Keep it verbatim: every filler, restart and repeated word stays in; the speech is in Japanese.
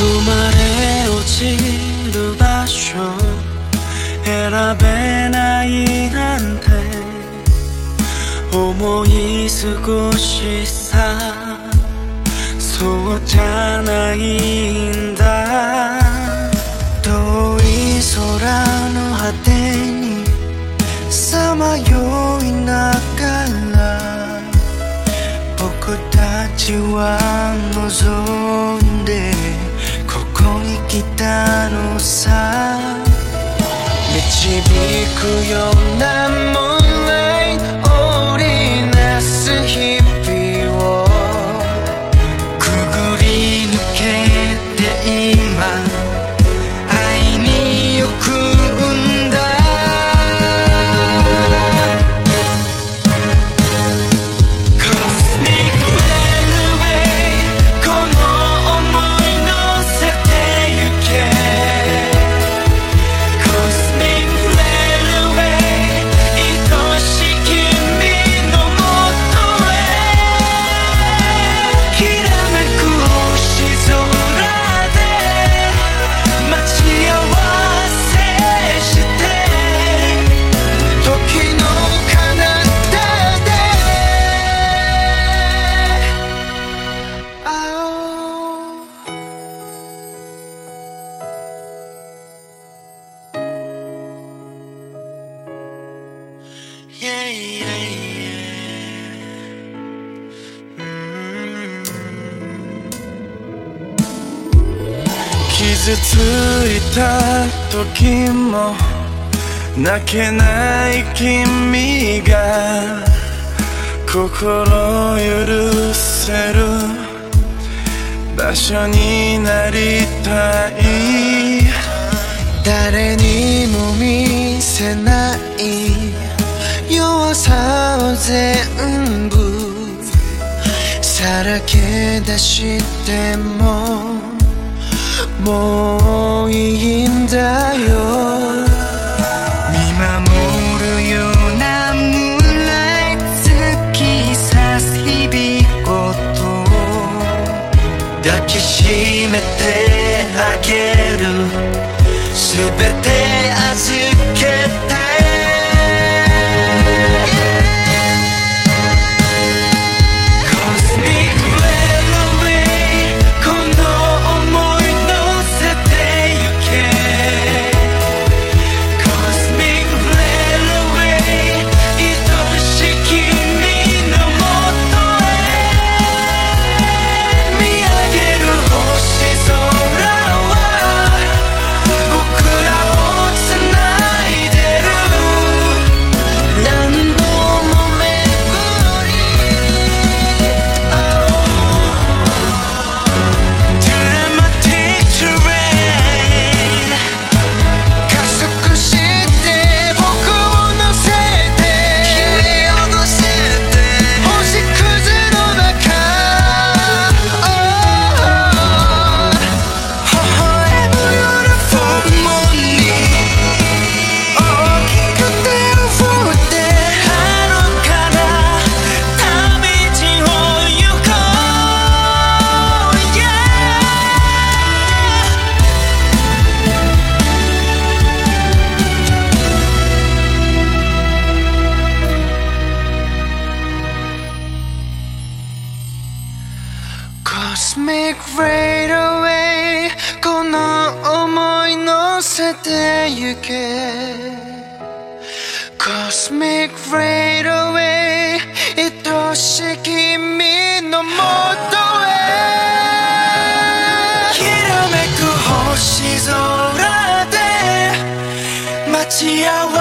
生まれ落ちる場所選べないなんて思い過ごしさ、そうじゃないんだ。遠い空の果てにさまよいながら僕たちは望んでここに来たのさ。導くようなMoonlight織りなす日々をくぐり抜けて今会いに行くんだ。Cosmic Railway この想い乗せてゆけ。Yeah, yeah, yeah. 傷ついた時も泣けない君が心許せる場所になりたい。誰にも見せない弱さを全部さらけ出してももういいんだよ。見守るようなMoonlight突き刺す日々ごと抱きしめてあげる。すべて預けたい。Cosmic Railway この想い乗せてゆけ。 Cosmic Railway 愛しい君のもとへ。きらめく星空で待ち合わせ